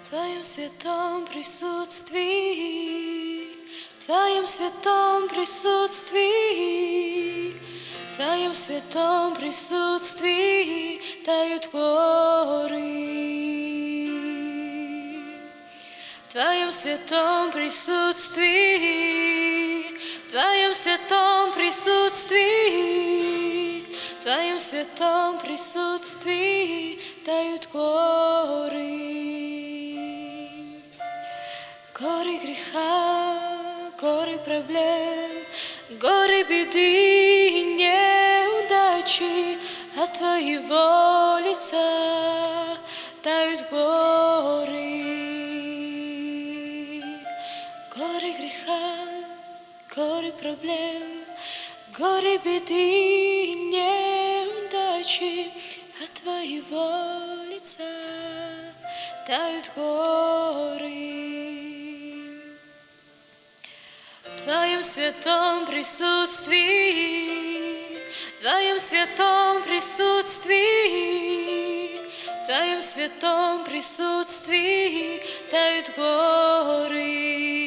В Твоем святом присутствии, в Твоем святом присутствии, в Твоем святом присутствии тают горы. В Твоем святом присутствии, в Твоем святом присутствии, в Твоем святом присутствии тают горы. Горы греха, горы проблем, горы беды и неудачи, от Твоего лица тают горы. Горы греха, горы проблем, горы беды и неудачи, от Твоего лица тают горы. В Твоем святом присутствии, в Твоем святом присутствии, в Твоем святом присутствии тают горы.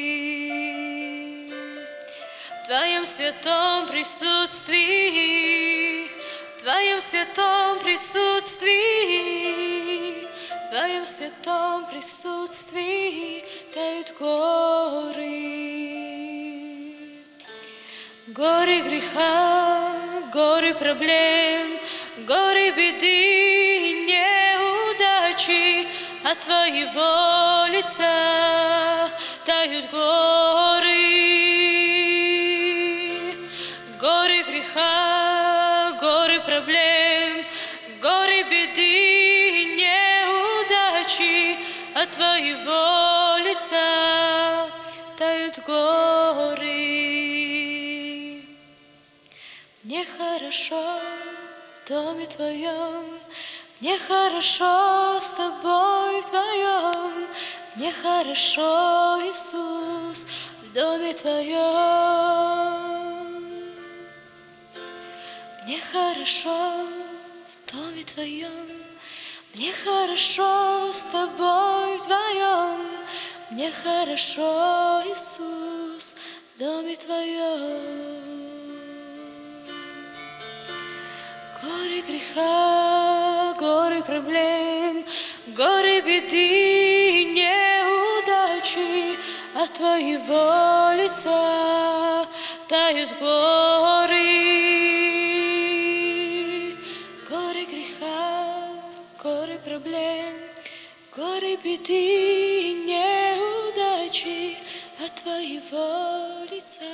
В Твоем святом присутствии, в Твоем святом присутствии, в Твоем святом присутствии тают горы. Горы греха, горы проблем, горы беды и неудачи, от Твоего лица тают горы. Горы греха, горы проблем, горы беды и неудачи, от Твоего лица тают горы. Мне хорошо в доме Твоем, мне хорошо с Тобой вдвоем, мне хорошо, Иисус, в доме Твоем. Мне хорошо в доме Твоем, мне хорошо с Тобой вдвоем, мне хорошо, Иисус, в доме Твоем. Горы греха, горы проблем, горы беды и неудачи, от Твоего лица тают горы. Горы греха, горы проблем, горы беды и неудачи, от Твоего лица